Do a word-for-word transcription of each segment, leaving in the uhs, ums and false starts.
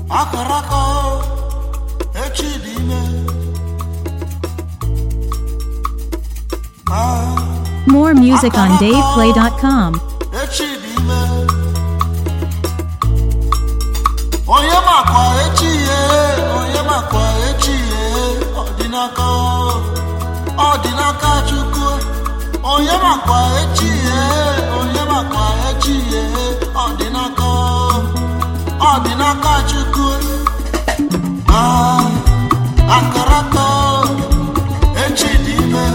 akaraka echi dị ime. More music on dave play dot com. Echi dị ime. Onye makwa echi ye, onye makwa echi ye, ọdịnaka ọdịnaka Chukwu. Onye makwa echi ye, onye makwa echi ye, ọdịnaka ọdịnaka Chukwu. Ah, akaraka echi dị ime.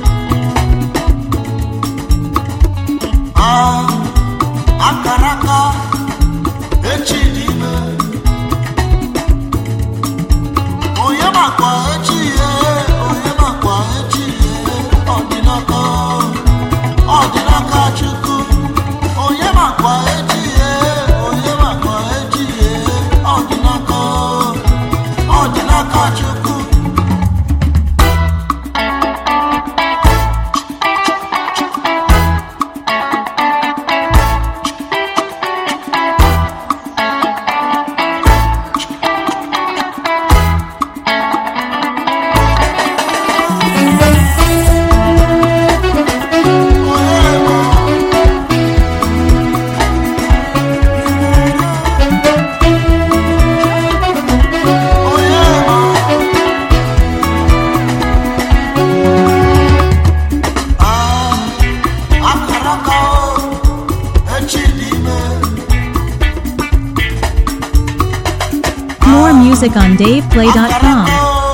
Ah, akaraka echi dị ime. Onye makwa echi ye, onye makwa echi ye, ọdịnaka ọdịnaka Chukwu. Onye makwa echi ye, onye makwa echi ye, ọdịnaka ọdịnaka Chukwu. More music on dave play dot com.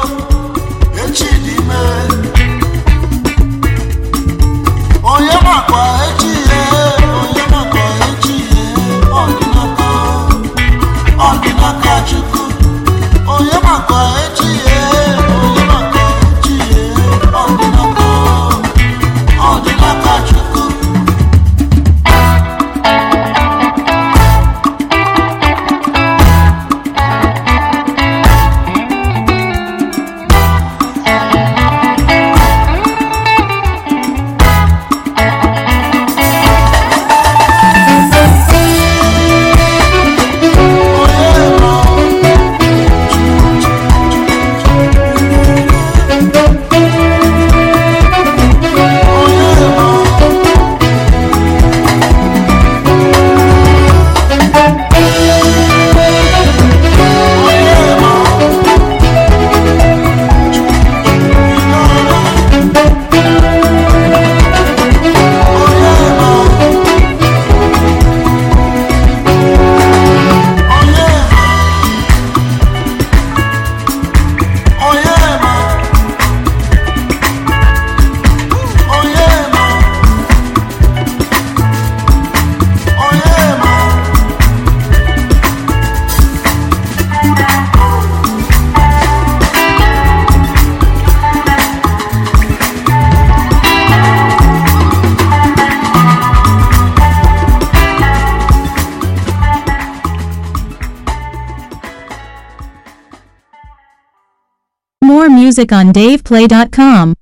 Onye makwa echi ye, onye makwa echi ye, ọdịnaka ọdịnaka Chukwu. Onye makwa echi ye, onye makwa echi ye, ọdịnaka ọdịnaka Chukwu. More music on dave play dot com.